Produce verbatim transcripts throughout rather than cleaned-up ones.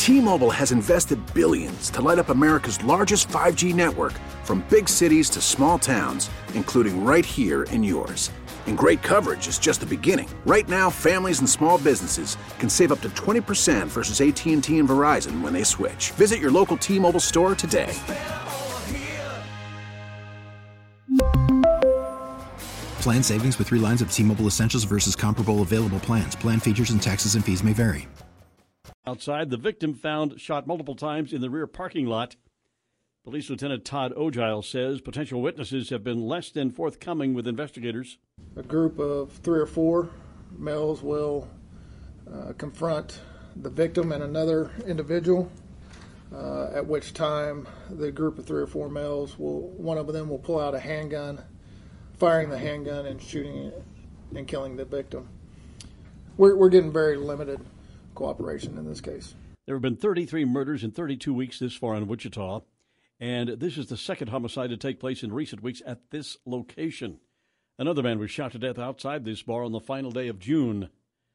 T-Mobile has invested billions to light up America's largest five G network, from big cities to small towns, including right here in yours. And great coverage is just the beginning. Right now, families and small businesses can save up to twenty percent versus A T and T and Verizon when they switch. Visit your local T-Mobile store today. Plan savings with three lines of T-Mobile Essentials versus comparable available plans. Plan features and taxes and fees may vary. Outside, the victim found shot multiple times in the rear parking lot. Police Lieutenant Todd Ogile says potential witnesses have been less than forthcoming with investigators. A group of three or four males will uh, confront the victim and another individual, uh, at which time the group of three or four males will, one of them will pull out a handgun, firing the handgun and shooting it and killing the victim. We're, we're getting very limited cooperation in this case. There have been thirty-three murders in thirty-two weeks this far in Wichita, and this is the second homicide to take place in recent weeks at this location. Another man was shot to death outside this bar on the final day of June.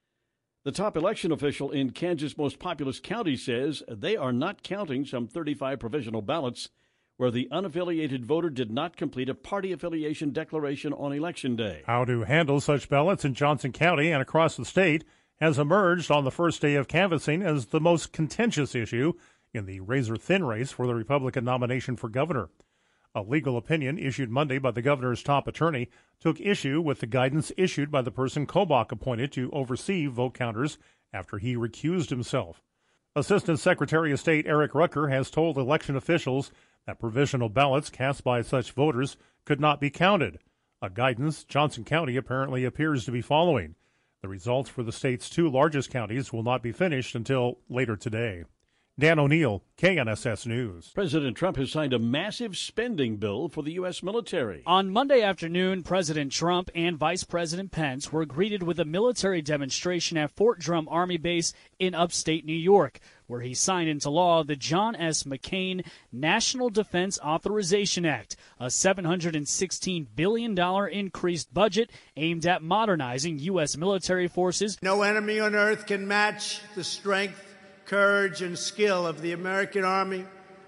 The top election official in Kansas' most populous county says they are not counting some thirty-five provisional ballots where the unaffiliated voter did not complete a party affiliation declaration on Election Day. How to handle such ballots in Johnson County and across the state has emerged on the first day of canvassing as the most contentious issue in the razor-thin race for the Republican nomination for governor. A legal opinion issued Monday by the governor's top attorney took issue with the guidance issued by the person Kobach appointed to oversee vote counters after he recused himself. Assistant Secretary of State Eric Rucker has told election officials that provisional ballots cast by such voters could not be counted, a guidance Johnson County apparently appears to be following. The results for the state's two largest counties will not be finished until later today. Dan O'Neill, K N S S News. President Trump has signed a massive spending bill for the U S military. On Monday afternoon, President Trump and Vice President Pence were greeted with a military demonstration at Fort Drum Army Base in upstate New York, where he signed into law the John S. McCain National Defense Authorization Act, a seven hundred sixteen billion dollars increased budget aimed at modernizing U S military forces. No enemy on earth can match the strength, courage, and skill of the American Army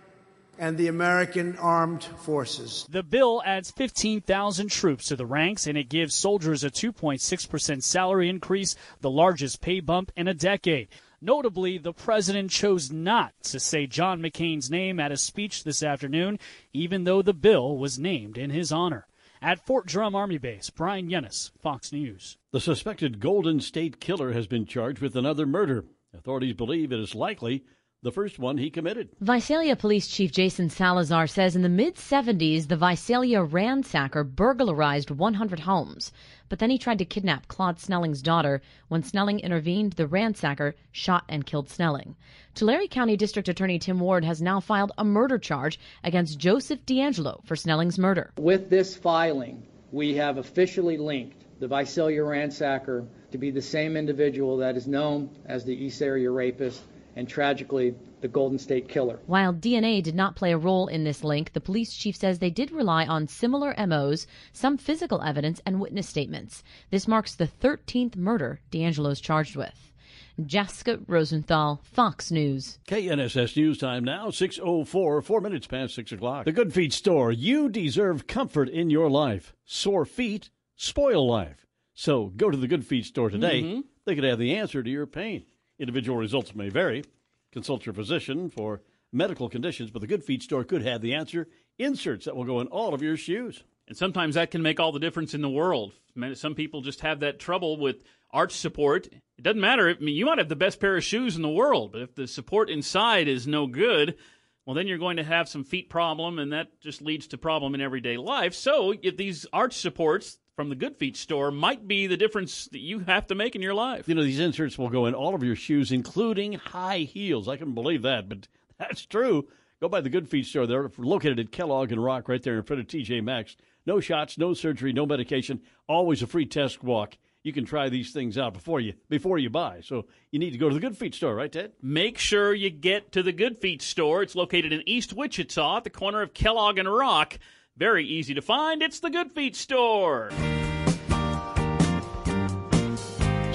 and the American Armed Forces. The bill adds fifteen thousand troops to the ranks, and it gives soldiers a two point six percent salary increase, the largest pay bump in a decade. Notably, the president chose not to say John McCain's name at a speech this afternoon, even though the bill was named in his honor. At Fort Drum Army Base, Brian Yennis, Fox News. The suspected Golden State Killer has been charged with another murder. Authorities believe it is likely the first one he committed. Visalia Police Chief Jason Salazar says in the mid-seventies, the Visalia ransacker burglarized one hundred homes. But then he tried to kidnap Claude Snelling's daughter. When Snelling intervened, the ransacker shot and killed Snelling. Tulare County District Attorney Tim Ward has now filed a murder charge against Joseph D'Angelo for Snelling's murder. With this filing, we have officially linked the Visalia ransacker to be the same individual that is known as the East Area Rapist and, tragically, the Golden State Killer. While D N A did not play a role in this link, the police chief says they did rely on similar M Os, some physical evidence, and witness statements. This marks the thirteenth murder D'Angelo's charged with. Jessica Rosenthal, Fox News. K N S S News time now, six oh four, four minutes past six o'clock. The Good Feet Store. You deserve comfort in your life. Sore feet spoil life. So go to the Good Feet Store today. Mm-hmm. They could have the answer to your pain. Individual results may vary. Consult your physician for medical conditions, but the Good Feet Store could have the answer. Inserts that will go in all of your shoes. And sometimes that can make all the difference in the world. Some people just have that trouble with arch support. It doesn't matter. I mean, you might have the best pair of shoes in the world, but if the support inside is no good, well, then you're going to have some feet problem, and that just leads to problem in everyday life. So if these arch supports from the Good Feet Store might be the difference that you have to make in your life. You know, these inserts will go in all of your shoes, including high heels. I couldn't believe that, but that's true. Go by the Good Feet Store. They're located at Kellogg and Rock right there in front of T J Maxx. No shots, no surgery, no medication, always a free test walk. You can try these things out before you before you buy. So you need to go to the Good Feet Store, right, Ted? Make sure you get to the Good Feet Store. It's located in East Wichita at the corner of Kellogg and Rock. Very easy to find. It's the Good Feet Store.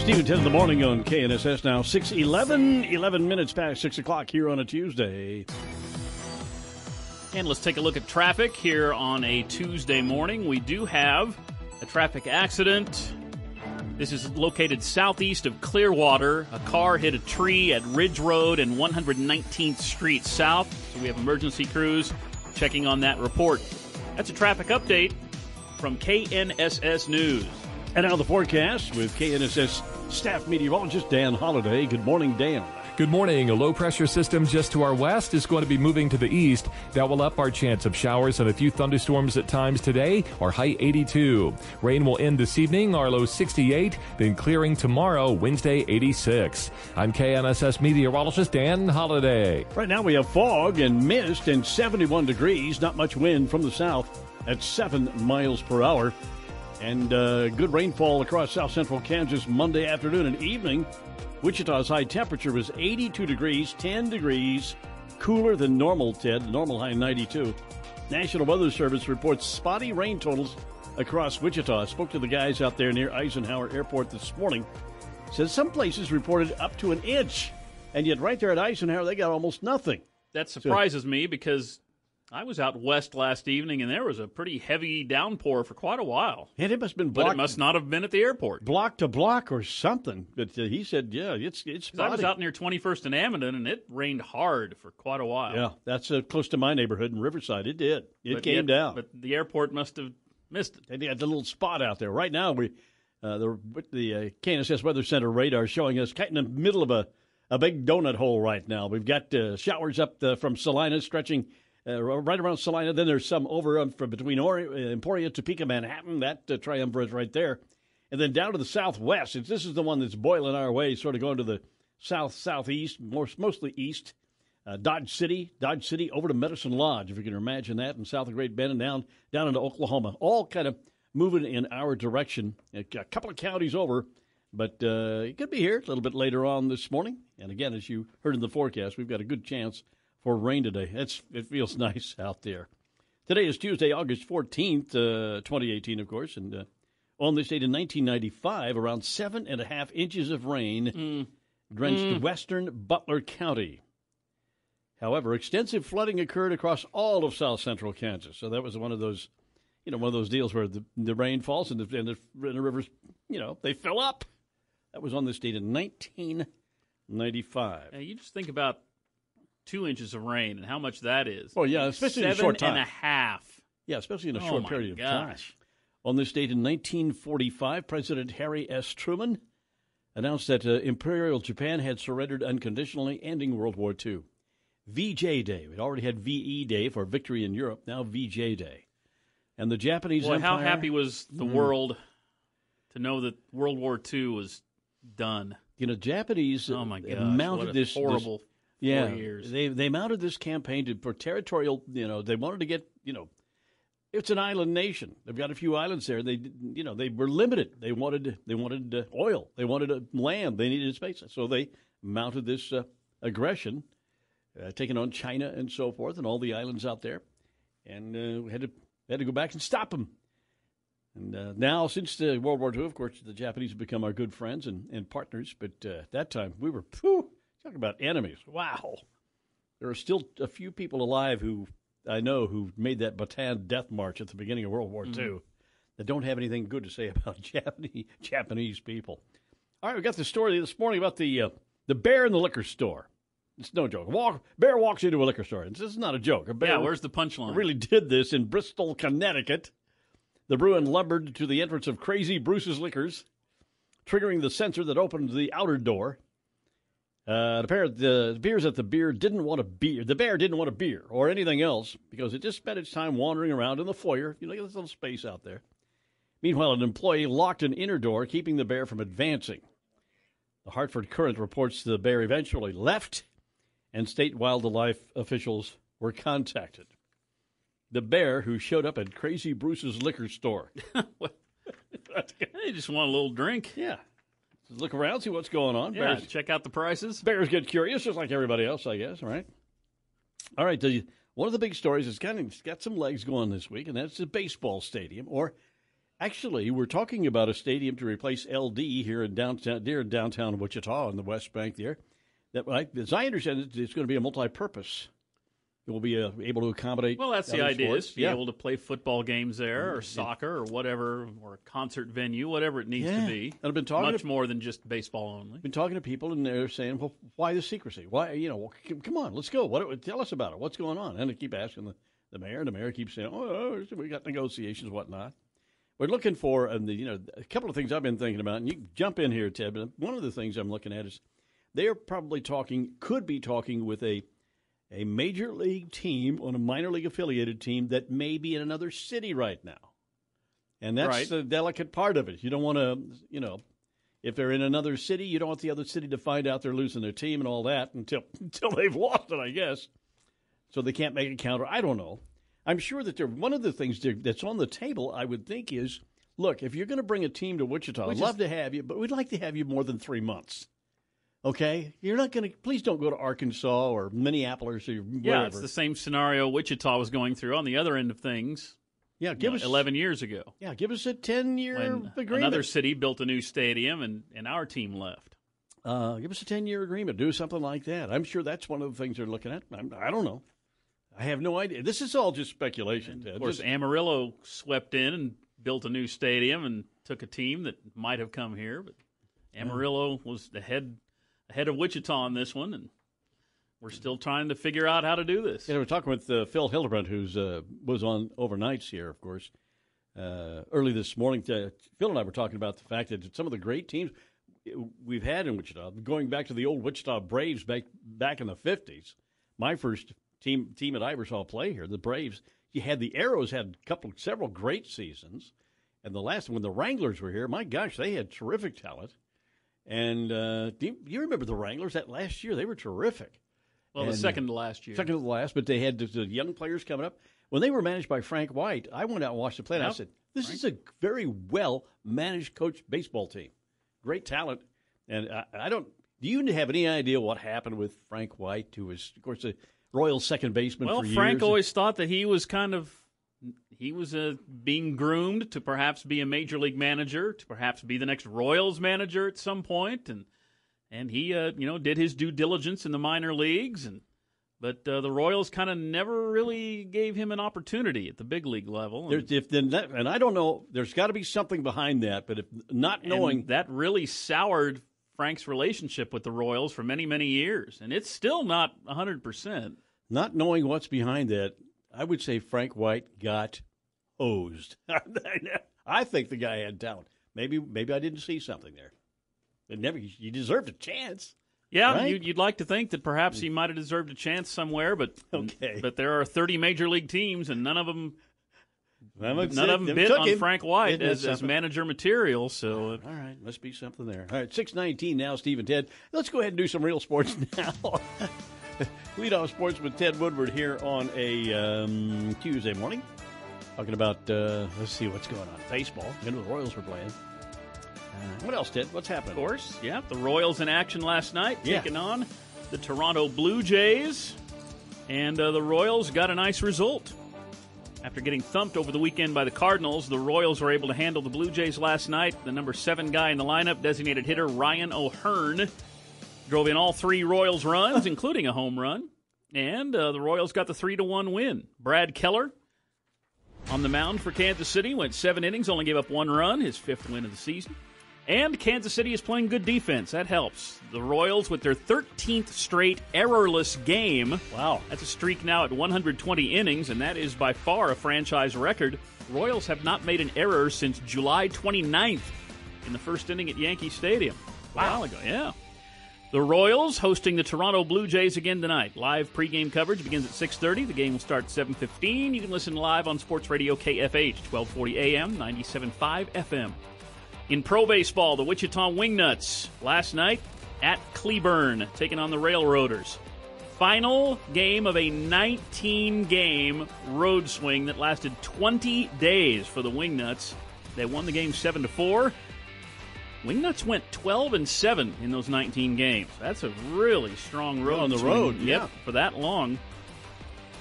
Steve and Ted in the morning on K N S S now. six eleven, eleven minutes past six o'clock here on a Tuesday. And let's take a look at traffic here on a Tuesday morning. We do have a traffic accident. This is located southeast of Clearwater. A car hit a tree at Ridge Road and one hundred nineteenth Street South. So we have emergency crews checking on that report. That's a traffic update from K N S S News. And now the forecast with K N S S staff meteorologist Dan Holliday. Good morning, Dan. Good morning. A low-pressure system just to our west is going to be moving to the east. That will up our chance of showers and a few thunderstorms at times today. Our high eighty-two. Rain will end this evening, our low sixty-eight. Then clearing tomorrow, Wednesday, eighty-six. I'm K N S S meteorologist Dan Holliday. Right now we have fog and mist and seventy-one degrees. Not much wind from the south at seven miles per hour. And uh, good rainfall across south central Kansas Monday afternoon and evening. Wichita's high temperature was eighty-two degrees, ten degrees cooler than normal, Ted. The normal high ninety-two. National Weather Service reports spotty rain totals across Wichita. I spoke to the guys out there near Eisenhower Airport this morning. Says some places reported up to an inch. And yet right there at Eisenhower, they got almost nothing. That surprises so, me because I was out west last evening, and there was a pretty heavy downpour for quite a while. And it must have been blocked. But it must not have been at the airport. Block to block or something. But uh, he said, yeah, it's it's spotty. I was out near twenty-first and Amundsen, and it rained hard for quite a while. Yeah, that's uh, close to my neighborhood in Riverside. It did. It but came yet, down. But the airport must have missed it. They had the little spot out there. Right now, we uh, the, the uh, K N S S Weather Center radar showing us kind of in the middle of a, a big donut hole right now. We've got uh, showers up the, from Salina stretching Uh, right around Salina. Then there's some over um, from between Ori- uh, Emporia, Topeka, Manhattan, that uh, triumvirate right there. And then down to the southwest. It's, this is the one that's boiling our way, sort of going to the south, southeast, more, mostly east. Uh, Dodge City, Dodge City over to Medicine Lodge, if you can imagine that, and south of Great Bend and down, down into Oklahoma. All kind of moving in our direction. A, a couple of counties over, but uh, it could be here a little bit later on this morning. And again, as you heard in the forecast, we've got a good chance for rain today. It's, it feels nice out there. Today is Tuesday, August fourteenth, uh, twenty eighteen, of course. And uh, on this date in nineteen ninety-five, around seven and a half inches of rain mm. drenched mm. western Butler County. However, extensive flooding occurred across all of south central Kansas. So that was one of those, you know, one of those deals where the, the rain falls and the, and, the, and the rivers, you know, they fill up. That was on this date in nineteen ninety-five. Now, you just think about two inches of rain and how much that is. Well, yeah, especially Seven in a short time. and a half. Yeah, especially in a oh short my period of gosh. time. On this date in nineteen forty-five, President Harry S. Truman announced that uh, Imperial Japan had surrendered unconditionally, ending World War Two. V J Day. We'd already had V E Day for victory in Europe, now V J Day. And the Japanese Boy, Empire... how happy was the mm. world to know that World War Two was done. You know, Japanese oh my gosh, mounted what a this... horrible... This, Yeah, years. they they mounted this campaign to, for territorial. You know, they wanted to get. You know, it's an island nation. They've got a few islands there. They, you know, they were limited. They wanted they wanted uh, oil. They wanted uh, land. They needed space. So they mounted this uh, aggression, uh, taking on China and so forth, and all the islands out there, and uh, we had to had to go back and stop them. And uh, now, since uh, World War Two, of course, the Japanese have become our good friends and, and partners. But uh, at that time, we were. Phew, talk about enemies. Wow. There are still a few people alive who I know who made that Bataan death march at the beginning of World War mm-hmm. Two that don't have anything good to say about Japanese Japanese people. All right, we got the story this morning about the uh, the bear in the liquor store. It's no joke. Walk, bear walks into a liquor store. This is not a joke. A bear yeah, where's the punchline? Really did this in Bristol, Connecticut. The Bruin lumbered to the entrance of Crazy Bruce's Liquors, triggering the sensor that opened the outer door. Uh, the, bear, the appears that the beer didn't want a beer. The bear didn't want a beer or anything else because it just spent its time wandering around in the foyer. You know, this little space out there. Meanwhile, an employee locked an inner door, keeping the bear from advancing. The Hartford Courant reports the bear eventually left, and state wildlife officials were contacted. The bear, who showed up at Crazy Bruce's liquor store. They just want a little drink. Yeah. Look around, see what's going on. Yeah, Bears, check out the prices. Bears get curious, just like everybody else, I guess, right? All right, the, one of the big stories has kind of got some legs going this week, and that's the baseball stadium, or Actually, we're talking about a stadium to replace L D here in downtown, near downtown Wichita on the West Bank there. That, as I understand it, it's going to be a multi-purpose. It will be uh, able to accommodate. Well, that's the idea: is to be yeah. able to play football games there, or soccer, or whatever, or a concert venue, whatever it needs yeah. to be. And I've been talking much to, more than just baseball only. Been talking to people, and they're saying, "Well, why the secrecy? Why, you know, come on, let's go. What? Tell us about it. What's going on?" And I keep asking the, the mayor, and the mayor keeps saying, "Oh, we got negotiations, whatnot." We're looking for, and the, you know, a couple of things I've been thinking about, and you can jump in here, Ted. But one of the things I'm looking at is they are probably talking, could be talking with a. a major league team on a minor league affiliated team that may be in another city right now. And that's right. the delicate part of it. You don't want to, you know, if they're in another city, you don't want the other city to find out they're losing their team and all that until until they've lost it, I guess. So they can't make a counter. I don't know. I'm sure that they're, one of the things that's on the table, I would think, is, look, if you're going to bring a team to Wichita, I'd love to have you, but we'd like to have you more than three months. Okay, you're not going to. Please don't go to Arkansas or Minneapolis or wherever. Yeah, it's the same scenario Wichita was going through on the other end of things. Yeah, give you know, us eleven years ago. Yeah, give us a ten-year agreement. Another city built a new stadium, and, and our team left. Uh, give us a ten-year agreement. Do something like that. I'm sure that's one of the things they're looking at. I'm, I don't know. I have no idea. This is all just speculation. And of course, just, Amarillo swept in and built a new stadium and took a team that might have come here, but Amarillo was the head. Ahead of Wichita on this one, and we're still trying to figure out how to do this. Yeah, we're talking with uh, Phil Hildebrandt, who's uh, was on overnights here, of course, uh, early this morning. To, Phil and I were talking about the fact that some of the great teams we've had in Wichita, going back to the old Wichita Braves back back in the fifties. My first team team that I ever saw play here, the Braves. You had the Arrows had a couple, several great seasons, and the last one when the Wranglers were here, my gosh, they had terrific talent. And uh, do you, you remember the Wranglers that last year? They were terrific. Well, and, the second to last year. Second to the last, but they had the, the young players coming up. When they were managed by Frank White, I went out and watched the play, and yep. I said, this Frank. is a very well-managed coach baseball team. Great talent. And I, I don't – do you have any idea what happened with Frank White, who was, of course, a Royals second baseman well, for years? Well, Frank always thought that he was kind of – he was uh, being groomed to perhaps be a major league manager, to perhaps be the next Royals manager at some point, and and he uh, you know did his due diligence in the minor leagues, and but uh, the Royals kind of never really gave him an opportunity at the big league level. And, if then that, and I don't know, there's got to be something behind that, but if not knowing that really soured Frank's relationship with the Royals for many many years, and it's still not one hundred percent. Not knowing what's behind that, I would say Frank White got hosed. I think the guy had talent. Maybe maybe I didn't see something there. But never, you deserved a chance. Yeah, right? you'd, you'd like to think that perhaps he might have deserved a chance somewhere, but okay. But there are thirty major league teams, and none of them none of them bid on him. Frank White as, as something. manager material. So, all right, must be something there. All right, six nineteen now, Steve and Ted. Let's go ahead and do some real sports now. Lead off sports with Ted Woodward here on a um, Tuesday morning. Talking about, uh, let's see what's going on. Baseball. You know, the Royals were playing. Uh, what else, Ted? What's happening? Of course, yeah. The Royals in action last night, yeah. taking on the Toronto Blue Jays. And uh, the Royals got a nice result. After getting thumped over the weekend by the Cardinals, the Royals were able to handle the Blue Jays last night. The number seven guy in the lineup, designated hitter Ryan O'Hearn, drove in all three Royals runs, including a home run. And uh, the Royals got the three to one win. Brad Keller on the mound for Kansas City, went seven innings, only gave up one run, his fifth win of the season. And Kansas City is playing good defense. That helps. The Royals with their thirteenth straight errorless game. Wow. That's a streak now at one hundred twenty innings, and that is by far a franchise record. Royals have not made an error since July twenty-ninth in the first inning at Yankee Stadium. Wow. A while ago, yeah. The Royals hosting the Toronto Blue Jays again tonight. Live pregame coverage begins at six thirty. The game will start at seven fifteen. You can listen live on Sports Radio K F H, twelve forty A M, ninety-seven point five F M. In pro baseball, the Wichita Wingnuts last night at Cleburne, taking on the Railroaders. Final game of a nineteen-game road swing that lasted twenty days for the Wingnuts. They won the game seven to four. Wingnuts went twelve and seven in those nineteen games. That's a really strong road on the swing. road, Yep, yeah. for that long.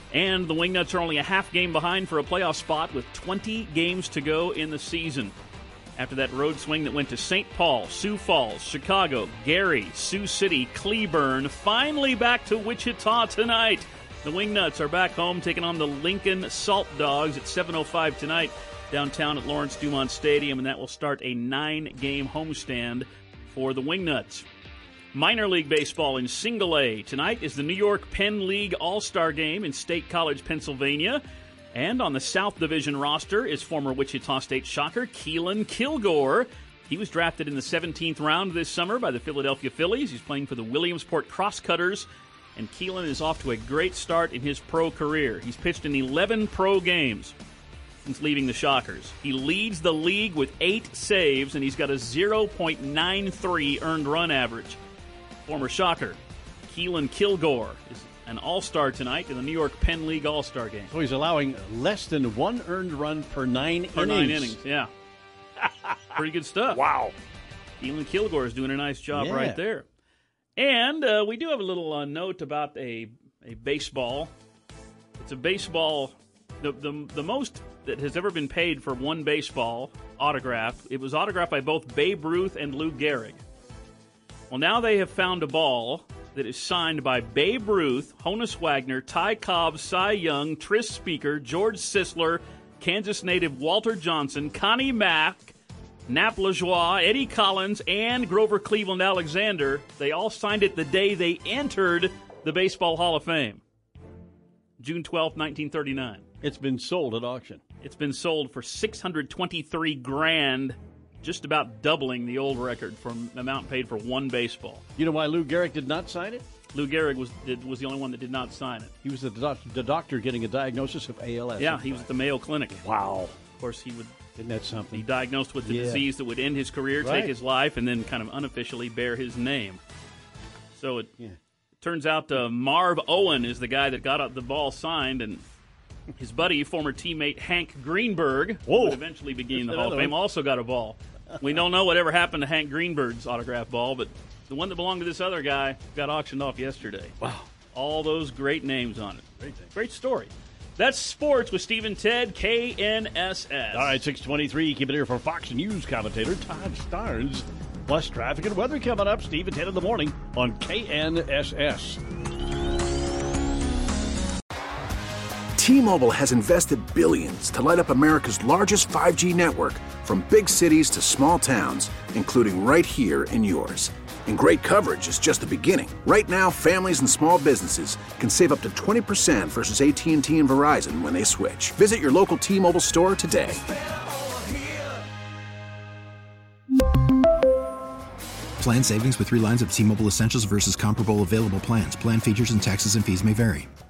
And the Wingnuts are only a half game behind for a playoff spot with twenty games to go in the season. After that road swing that went to Saint Paul, Sioux Falls, Chicago, Gary, Sioux City, Cleburne, finally back to Wichita tonight. The Wingnuts are back home taking on the Lincoln Salt Dogs at seven oh five tonight downtown at Lawrence Dumont Stadium, and that will start a nine-game homestand for the Wingnuts. Minor League Baseball in Single A. Tonight is the New York Penn League All-Star Game in State College, Pennsylvania. And on the South Division roster is former Wichita State Shocker Keelan Kilgore. He was drafted in the seventeenth round this summer by the Philadelphia Phillies. He's playing for the Williamsport Crosscutters. And Keelan is off to a great start in his pro career. He's pitched in eleven pro games since leaving the Shockers. He leads the league with eight saves, and he's got a zero point nine three earned run average. Former Shocker Keelan Kilgore is an all-star tonight in the New York Penn League All-Star Game. So he's allowing less than one earned run per nine per innings. nine innings, yeah. Pretty good stuff. Wow. Keelan Kilgore is doing a nice job yeah. right there. And uh, we do have a little uh, note about a, a baseball. It's a baseball, the, the the most that has ever been paid for one baseball autograph. It was autographed by both Babe Ruth and Lou Gehrig. Well, now they have found a ball that is signed by Babe Ruth, Honus Wagner, Ty Cobb, Cy Young, Tris Speaker, George Sisler, Kansas native Walter Johnson, Connie Mack, Nap Lajoie, Eddie Collins, and Grover Cleveland Alexander. They all signed it the day they entered the Baseball Hall of Fame. June twelfth, nineteen thirty-nine. It's been sold at auction. It's been sold for six hundred twenty-three grand, just about doubling the old record for amount paid for one baseball. You know why Lou Gehrig did not sign it? Lou Gehrig was did, was the only one that did not sign it. He was the, doc, the doctor getting a diagnosis of A L S. Yeah, he was at the Mayo Clinic. Wow. Of course, he would. Isn't that something? Be diagnosed with the yeah. disease that would end his career, right. take his life, and then kind of unofficially bear his name. So it, yeah. it turns out uh, Marv Owen is the guy that got the ball signed, and his buddy, former teammate Hank Greenberg, who would eventually begin the Hall of Fame, also got a ball. We don't know whatever happened to Hank Greenberg's autograph ball, but the one that belonged to this other guy got auctioned off yesterday. Wow. All those great names on it. Great thing. Great story. That's sports with Steve and Ted, K N S S. All right, six twenty-three. Keep it here for Fox News commentator Todd Starnes. Plus traffic and weather coming up. Steve and Ted in the morning on K N S S. T-Mobile has invested billions to light up America's largest five G network, from big cities to small towns, including right here in yours. And great coverage is just the beginning. Right now, families and small businesses can save up to twenty percent versus A T and T and Verizon when they switch. Visit your local T-Mobile store today. Plan savings with three lines of T-Mobile Essentials versus comparable available plans. Plan features and taxes and fees may vary.